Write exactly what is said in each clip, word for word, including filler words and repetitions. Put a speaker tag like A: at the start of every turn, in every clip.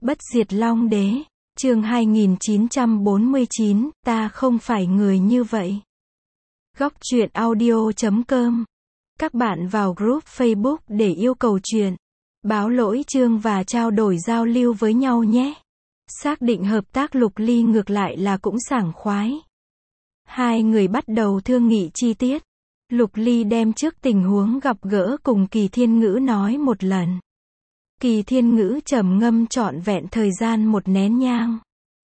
A: Bất diệt Long Đế, chương hai nghìn chín trăm bốn mươi chín, ta không phải người như vậy. Góc truyện audio chấm com. Các bạn vào group Facebook để yêu cầu truyện, báo lỗi chương và trao đổi giao lưu với nhau nhé. Xác định hợp tác, Lục Ly ngược lại là cũng sảng khoái. Hai người bắt đầu thương nghị chi tiết. Lục Ly đem trước tình huống gặp gỡ cùng Kỳ Thiên Ngữ nói một lần. Kỳ Thiên Ngữ trầm ngâm trọn vẹn thời gian một nén nhang,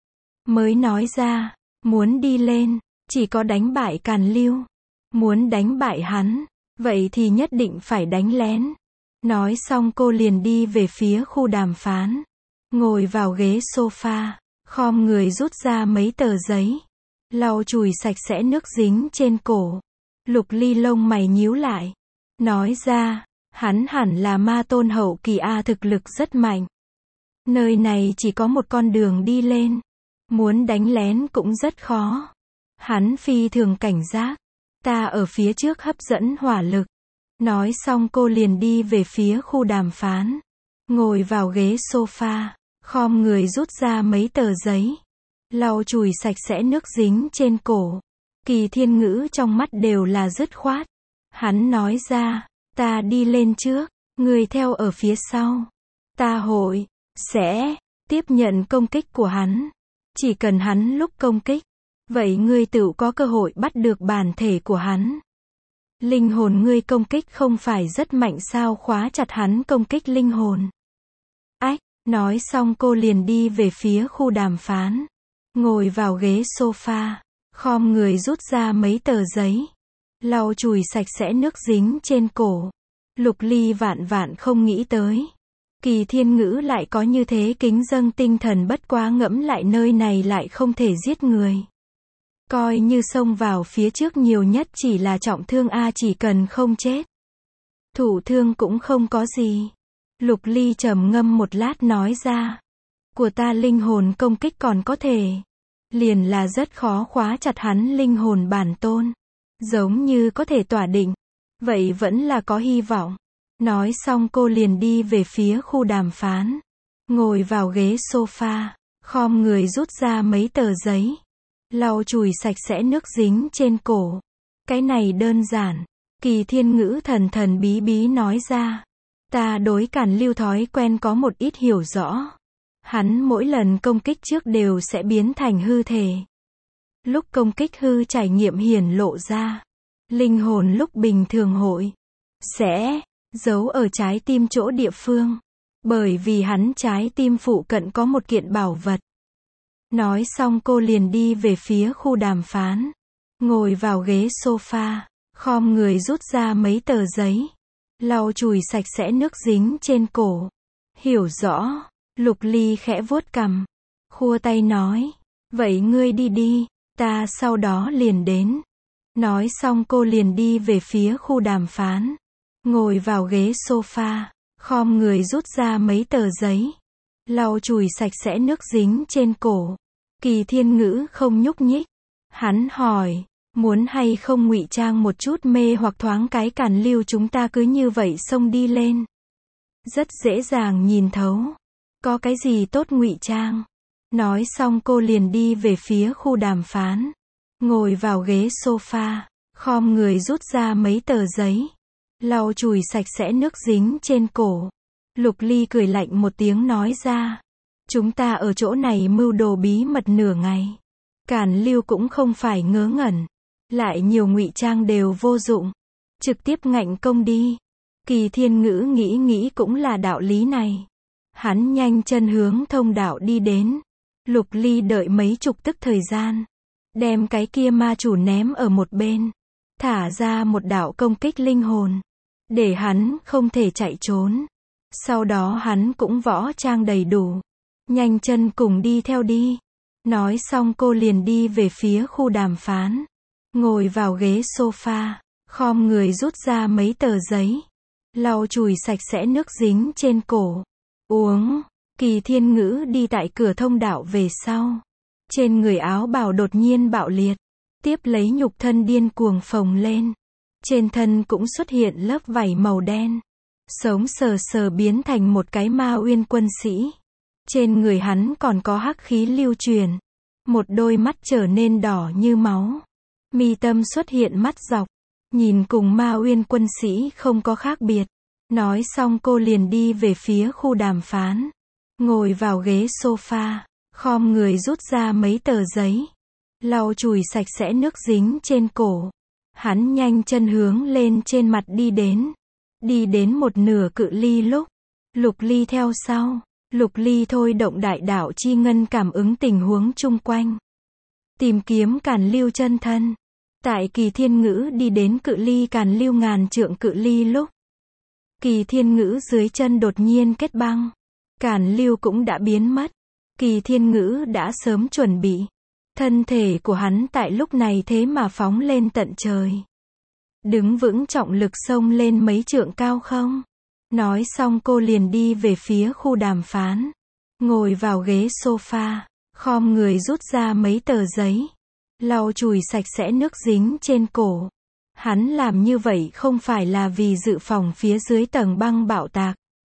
A: mới nói ra, muốn đi lên, chỉ có đánh bại Càn Lưu. Muốn đánh bại hắn, vậy thì nhất định phải đánh lén. Nói xong cô liền đi về phía khu đàm phán. Ngồi vào ghế sofa, khom người rút ra mấy tờ giấy, lau chùi sạch sẽ nước dính trên cổ. Lục Ly lông mày nhíu lại, nói ra, hắn hẳn là ma tôn hậu kỳ A, thực lực rất mạnh. Nơi này chỉ có một con đường đi lên, muốn đánh lén cũng rất khó. Hắn phi thường cảnh giác, ta ở phía trước hấp dẫn hỏa lực. Nói xong cô liền đi về phía khu đàm phán, ngồi vào ghế sofa, khom người rút ra mấy tờ giấy, lau chùi sạch sẽ nước dính trên cổ. Kỳ Thiên Ngữ trong mắt đều là dứt khoát. Hắn nói ra, ta đi lên trước, người theo ở phía sau. Ta hội, sẽ, tiếp nhận công kích của hắn. Chỉ cần hắn lúc công kích, vậy ngươi tự có cơ hội bắt được bản thể của hắn. Linh hồn ngươi công kích không phải rất mạnh sao, khóa chặt hắn công kích linh hồn. Ách, nói xong cô liền đi về phía khu đàm phán, ngồi vào ghế sofa, khom người rút ra mấy tờ giấy, lau chùi sạch sẽ nước dính trên cổ. Lục Ly vạn vạn không nghĩ tới, Kỳ Thiên Ngữ lại có như thế kính dâng tinh thần, bất quá ngẫm lại nơi này lại không thể giết người. Coi như xông vào phía trước nhiều nhất chỉ là trọng thương A, chỉ cần không chết. Thủ thương cũng không có gì. Lục Ly trầm ngâm một lát nói ra, của ta linh hồn công kích còn có thể, liền là rất khó khóa chặt hắn linh hồn bản tôn. Giống như có thể tỏa định, vậy vẫn là có hy vọng. Nói xong cô liền đi về phía khu đàm phán, ngồi vào ghế sofa, khom người rút ra mấy tờ giấy, lau chùi sạch sẽ nước dính trên cổ. Cái này đơn giản. Kỳ Thiên Ngữ thần thần bí bí nói ra, ta đối Càn Lưu thói quen có một ít hiểu rõ. Hắn mỗi lần công kích trước đều sẽ biến thành hư thể. Lúc công kích hư trải nghiệm hiển lộ ra, linh hồn lúc bình thường hội sẽ giấu ở trái tim chỗ địa phương, bởi vì hắn trái tim phụ cận có một kiện bảo vật. Nói xong cô liền đi về phía khu đàm phán, ngồi vào ghế sofa, khom người rút ra mấy tờ giấy, lau chùi sạch sẽ nước dính trên cổ. Hiểu rõ. Lục Ly khẽ vuốt cằm, khua tay nói, vậy ngươi đi đi, ta sau đó liền đến. Nói xong cô liền đi về phía khu đàm phán, ngồi vào ghế sofa, khom người rút ra mấy tờ giấy, lau chùi sạch sẽ nước dính trên cổ. Kỳ Thiên Ngữ không nhúc nhích. Hắn hỏi, muốn hay không ngụy trang một chút mê hoặc thoáng cái Càn Lưu, chúng ta cứ như vậy xông đi lên. Rất dễ dàng nhìn thấu. Có cái gì tốt ngụy trang. Nói xong cô liền đi về phía khu đàm phán, ngồi vào ghế sofa, khom người rút ra mấy tờ giấy, lau chùi sạch sẽ nước dính trên cổ. Lục Ly cười lạnh một tiếng nói ra, chúng ta ở chỗ này mưu đồ bí mật nửa ngày. Càn Lưu cũng không phải ngớ ngẩn, lại nhiều ngụy trang đều vô dụng, trực tiếp ngạnh công đi. Kỳ Thiên Ngữ nghĩ nghĩ cũng là đạo lý này. Hắn nhanh chân hướng thông đạo đi đến. Lục Ly đợi mấy chục tức thời gian, đem cái kia ma chủ ném ở một bên, thả ra một đạo công kích linh hồn, để hắn không thể chạy trốn. Sau đó hắn cũng võ trang đầy đủ, nhanh chân cùng đi theo đi. Nói xong cô liền đi về phía khu đàm phán, ngồi vào ghế sofa, khom người rút ra mấy tờ giấy, lau chùi sạch sẽ nước dính trên cổ. Uống. Kỳ Thiên Ngữ đi tại cửa thông đạo về sau, trên người áo bào đột nhiên bạo liệt, tiếp lấy nhục thân điên cuồng phồng lên, trên thân cũng xuất hiện lớp vảy màu đen, sống sờ sờ biến thành một cái Ma Uyên quân sĩ. Trên người hắn còn có hắc khí lưu truyền. Một đôi mắt trở nên đỏ như máu. Mi tâm xuất hiện mắt dọc. Nhìn cùng Ma Uyên quân sĩ không có khác biệt. Nói xong cô liền đi về phía khu đàm phán. Ngồi vào ghế sofa. Khom người rút ra mấy tờ giấy. Lau chùi sạch sẽ nước dính trên cổ. Hắn nhanh chân hướng lên trên mặt đi đến. Đi đến một nửa cự ly lúc. Lục Ly theo sau. Lục Ly thôi động đại đạo chi ngân cảm ứng tình huống chung quanh. Tìm kiếm càn lưu chân thân. Tại Kỳ Thiên Ngữ đi đến cự ly càn lưu ngàn trượng cự ly lúc. Kỳ Thiên Ngữ dưới chân đột nhiên kết băng. Càn lưu cũng đã biến mất. Kỳ Thiên Ngữ đã sớm chuẩn bị. Thân thể của hắn tại lúc này thế mà phóng lên tận trời. Đứng vững trọng lực xông lên mấy trượng cao không. Nói xong cô liền đi về phía khu đàm phán. Ngồi vào ghế sofa. Khom người rút ra mấy tờ giấy. Lau chùi sạch sẽ nước dính trên cổ. Hắn làm như vậy không phải là vì dự phòng phía dưới tầng băng bạo tạc.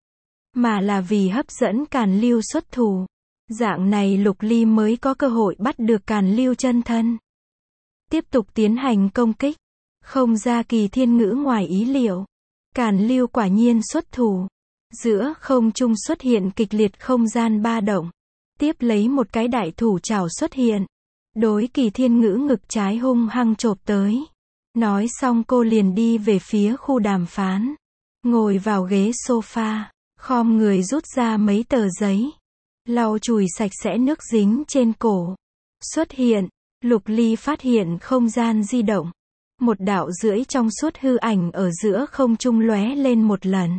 A: Mà là vì hấp dẫn càn lưu xuất thủ. Dạng này Lục Ly mới có cơ hội bắt được càn lưu chân thân. Tiếp tục tiến hành công kích. Không ra Kỳ Thiên Ngữ ngoài ý liệu. Càn lưu quả nhiên xuất thủ. Giữa không trung xuất hiện kịch liệt không gian ba động. Tiếp lấy một cái đại thủ trảo xuất hiện. Đối Kỳ Thiên Ngữ ngực trái hung hăng chộp tới. Nói xong cô liền đi về phía khu đàm phán. Ngồi vào ghế sofa. Khom người rút ra mấy tờ giấy. Lau chùi sạch sẽ nước dính trên cổ. Xuất hiện. Lục Ly phát hiện không gian di động. Một đạo rưỡi trong suốt hư ảnh ở giữa không trung lóe lên một lần.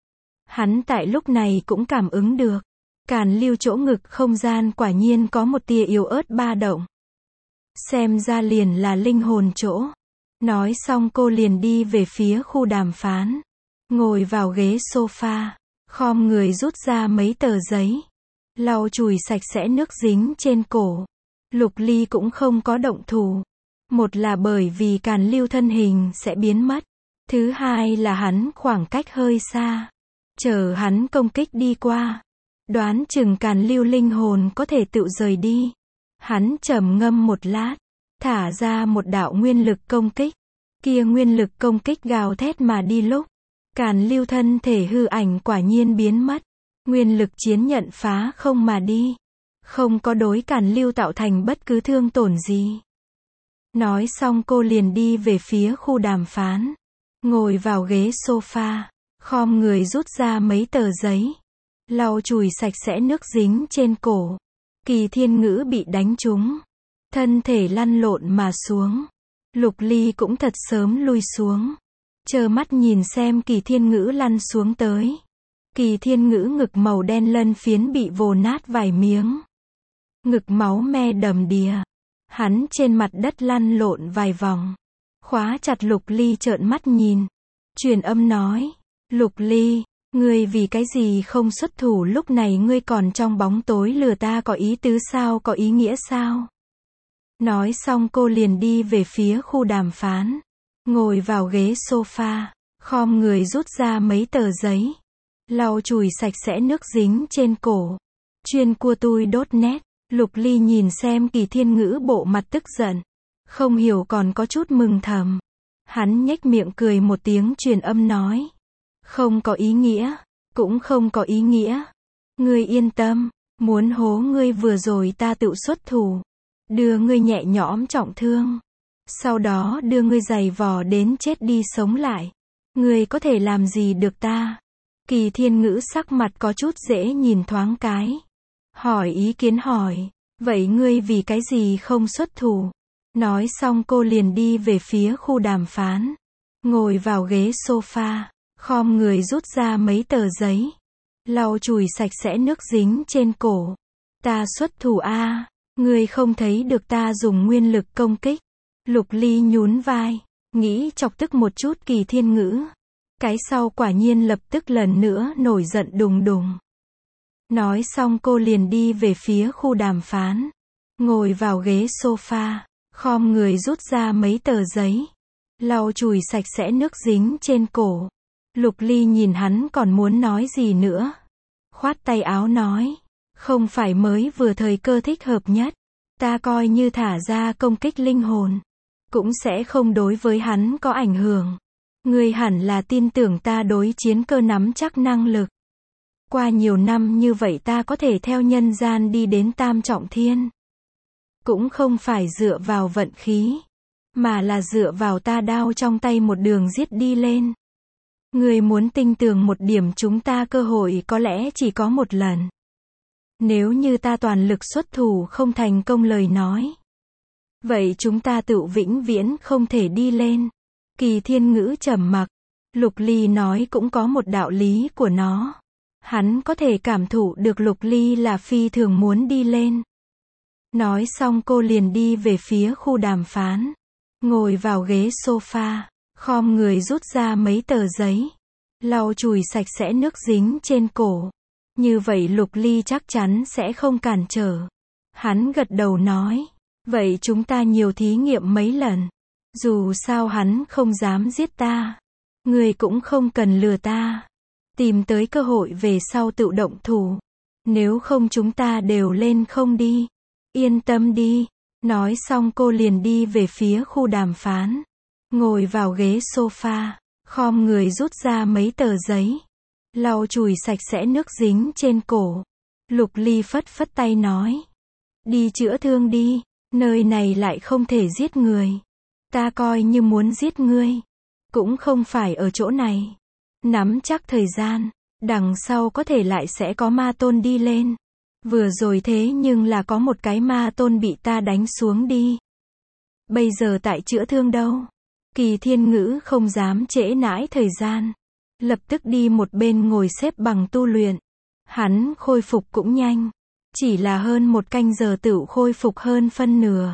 A: Hắn tại lúc này cũng cảm ứng được. Càn lưu chỗ ngực không gian quả nhiên có một tia yếu ớt ba động. Xem ra liền là linh hồn chỗ. Nói xong cô liền đi về phía khu đàm phán. Ngồi vào ghế sofa. Khom người rút ra mấy tờ giấy. Lau chùi sạch sẽ nước dính trên cổ. Lục Ly cũng không có động thủ. Một là bởi vì càn lưu thân hình sẽ biến mất. Thứ hai là hắn khoảng cách hơi xa. Chờ hắn công kích đi qua. Đoán chừng càn lưu linh hồn có thể tự rời đi. Hắn trầm ngâm một lát. Thả ra một đạo nguyên lực công kích. Kia nguyên lực công kích gào thét mà đi lúc. Càn lưu thân thể hư ảnh quả nhiên biến mất. Nguyên lực chiến nhận phá không mà đi. Không có đối càn lưu tạo thành bất cứ thương tổn gì. Nói xong cô liền đi về phía khu đàm phán. Ngồi vào ghế sofa. Khom người rút ra mấy tờ giấy. Lau chùi sạch sẽ nước dính trên cổ. Kỳ Thiên Ngữ bị đánh trúng. Thân thể lăn lộn mà xuống. Lục Ly cũng thật sớm lui xuống. Chờ mắt nhìn xem Kỳ Thiên Ngữ lăn xuống tới. Kỳ Thiên Ngữ ngực màu đen lân phiến bị vồ nát vài miếng. Ngực máu me đầm đìa. Hắn trên mặt đất lăn lộn vài vòng. Khóa chặt Lục Ly trợn mắt nhìn. Truyền âm nói. Lục Ly, ngươi vì cái gì không xuất thủ lúc này ngươi còn trong bóng tối lừa ta có ý tứ sao có ý nghĩa sao? Nói xong cô liền đi về phía khu đàm phán. Ngồi vào ghế sofa. Khom người rút ra mấy tờ giấy. Lau chùi sạch sẽ nước dính trên cổ. Chuyên cua tui đốt nét. Lục Ly nhìn xem Kỳ Thiên Ngữ bộ mặt tức giận. Không hiểu còn có chút mừng thầm. Hắn nhếch miệng cười một tiếng truyền âm nói. Không có ý nghĩa. Cũng không có ý nghĩa. Ngươi yên tâm. Muốn hố ngươi vừa rồi ta tự xuất thủ. Đưa ngươi nhẹ nhõm trọng thương. Sau đó đưa ngươi giày vò đến chết đi sống lại. Ngươi có thể làm gì được ta? Kỳ Thiên Ngữ sắc mặt có chút dễ nhìn thoáng cái. Hỏi ý kiến hỏi. Vậy ngươi vì cái gì không xuất thủ? Nói xong cô liền đi về phía khu đàm phán. Ngồi vào ghế sofa. Khom người rút ra mấy tờ giấy. Lau chùi sạch sẽ nước dính trên cổ. Ta xuất thủ a, ngươi không thấy được ta dùng nguyên lực công kích. Lục Ly nhún vai. Nghĩ chọc tức một chút Kỳ Thiên Ngữ. Cái sau quả nhiên lập tức lần nữa nổi giận đùng đùng. Nói xong cô liền đi về phía khu đàm phán. Ngồi vào ghế sofa. Khom người rút ra mấy tờ giấy. Lau chùi sạch sẽ nước dính trên cổ. Lục Ly nhìn hắn còn muốn nói gì nữa. Khoát tay áo nói. Không phải mới vừa thời cơ thích hợp nhất. Ta coi như thả ra công kích linh hồn. Cũng sẽ không đối với hắn có ảnh hưởng. Ngươi hẳn là tin tưởng ta đối chiến cơ nắm chắc năng lực. Qua nhiều năm như vậy ta có thể theo nhân gian đi đến tam trọng thiên. Cũng không phải dựa vào vận khí. Mà là dựa vào ta đao trong tay một đường giết đi lên. Ngươi muốn tin tưởng một điểm chúng ta cơ hội có lẽ chỉ có một lần. Nếu như ta toàn lực xuất thủ không thành công lời nói. Vậy chúng ta tự vĩnh viễn không thể đi lên. Kỳ Thiên Ngữ trầm mặc. Lục Ly nói cũng có một đạo lý của nó. Hắn có thể cảm thụ được Lục Ly là phi thường muốn đi lên. Nói xong cô liền đi về phía khu đàm phán. Ngồi vào ghế sofa. Khom người rút ra mấy tờ giấy. Lau chùi sạch sẽ nước dính trên cổ. Như vậy Lục Ly chắc chắn sẽ không cản trở. Hắn gật đầu nói. Vậy chúng ta nhiều thí nghiệm mấy lần. Dù sao hắn không dám giết ta. Người cũng không cần lừa ta. Tìm tới cơ hội về sau tự động thủ. Nếu không chúng ta đều lên không đi. Yên tâm đi. Nói xong cô liền đi về phía khu đàm phán. Ngồi vào ghế sofa. Khom người rút ra mấy tờ giấy. Lau chùi sạch sẽ nước dính trên cổ. Lục Ly phất phất tay nói. Đi chữa thương đi. Nơi này lại không thể giết người. Ta coi như muốn giết ngươi. Cũng không phải ở chỗ này. Nắm chắc thời gian. Đằng sau có thể lại sẽ có ma tôn đi lên. Vừa rồi thế nhưng là có một cái ma tôn bị ta đánh xuống đi. Bây giờ tại chữa thương đâu. Kỳ Thiên Ngữ không dám trễ nãi thời gian. Lập tức đi một bên ngồi xếp bằng tu luyện. Hắn khôi phục cũng nhanh. Chỉ là hơn một canh giờ tự khôi phục hơn phân nửa.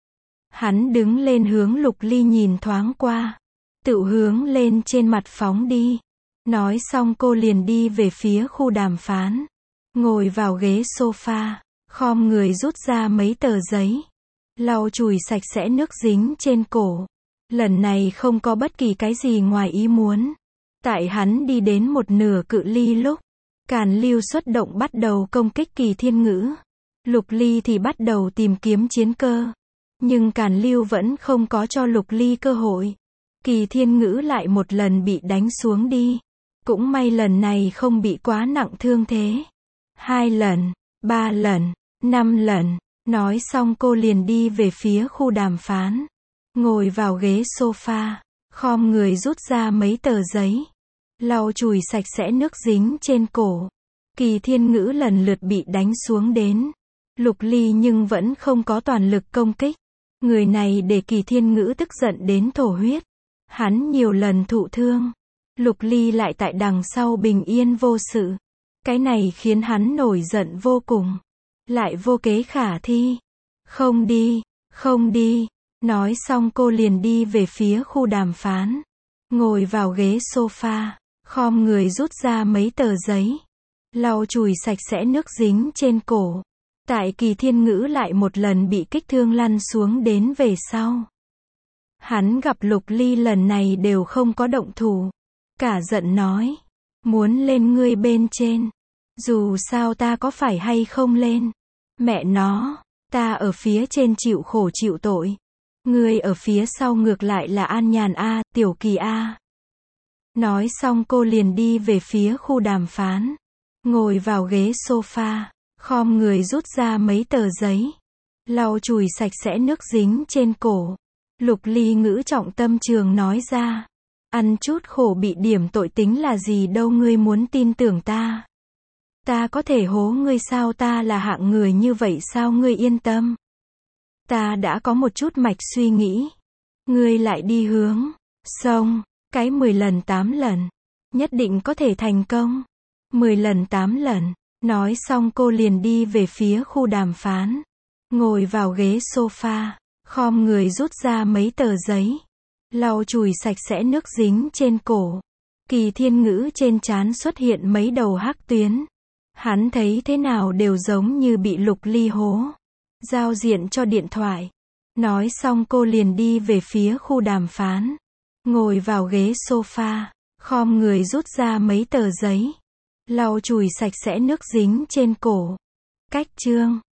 A: Hắn đứng lên hướng Lục Ly nhìn thoáng qua. Tự hướng lên trên mặt phóng đi. Nói xong cô liền đi về phía khu đàm phán. Ngồi vào ghế sofa. Khom người rút ra mấy tờ giấy. Lau chùi sạch sẽ nước dính trên cổ. Lần này không có bất kỳ cái gì ngoài ý muốn. Tại hắn đi đến một nửa cự ly lúc. Càn Lưu xuất động bắt đầu công kích Kỳ Thiên Ngữ. Lục Ly thì bắt đầu tìm kiếm chiến cơ. Nhưng Càn Lưu vẫn không có cho Lục Ly cơ hội. Kỳ Thiên Ngữ lại một lần bị đánh xuống đi. Cũng may lần này không bị quá nặng thương thế. Hai lần, ba lần, năm lần. Nói xong cô liền đi về phía khu đàm phán. Ngồi vào ghế sofa. Khom người rút ra mấy tờ giấy. Lau chùi sạch sẽ nước dính trên cổ. Kỳ Thiên Ngữ lần lượt bị đánh xuống đến. Lục Ly nhưng vẫn không có toàn lực công kích. Người này để Kỳ Thiên Ngữ tức giận đến thổ huyết. Hắn nhiều lần thụ thương. Lục Ly lại tại đằng sau bình yên vô sự. Cái này khiến hắn nổi giận vô cùng. Lại vô kế khả thi. Không đi, không đi. Nói xong cô liền đi về phía khu đàm phán. Ngồi vào ghế sofa. Khom người rút ra mấy tờ giấy. Lau chùi sạch sẽ nước dính trên cổ. Tại Kỳ Thiên Ngữ lại một lần bị kích thương lăn xuống đến về sau. Hắn gặp Lục Ly lần này đều không có động thủ. Cả giận nói. Muốn lên ngươi bên trên. Dù sao ta có phải hay không lên. Mẹ nó. Ta ở phía trên chịu khổ chịu tội. Ngươi ở phía sau ngược lại là an nhàn a, tiểu Kỳ a. Nói xong cô liền đi về phía khu đàm phán. Ngồi vào ghế sofa. Khom người rút ra mấy tờ giấy. Lau chùi sạch sẽ nước dính trên cổ. Lục Ly ngữ trọng tâm trường nói ra. Ăn chút khổ bị điểm tội tính là gì đâu, ngươi muốn tin tưởng ta. Ta có thể hố ngươi sao, ta là hạng người như vậy sao, ngươi yên tâm. Ta đã có một chút mạch suy nghĩ. Ngươi lại đi hướng. Xong. Cái mười lần tám lần. Nhất định có thể thành công. mười lần tám lần. Nói xong cô liền đi về phía khu đàm phán. Ngồi vào ghế sofa. Khom người rút ra mấy tờ giấy. Lau chùi sạch sẽ nước dính trên cổ. Kỳ Thiên Ngữ trên trán xuất hiện mấy đầu hắc tuyến. Hắn thấy thế nào đều giống như bị Lục Ly hố. Giao diện cho điện thoại. Nói xong cô liền đi về phía khu đàm phán. Ngồi vào ghế sofa. Khom người rút ra mấy tờ giấy. Lau chùi sạch sẽ nước dính trên cổ. Cách chương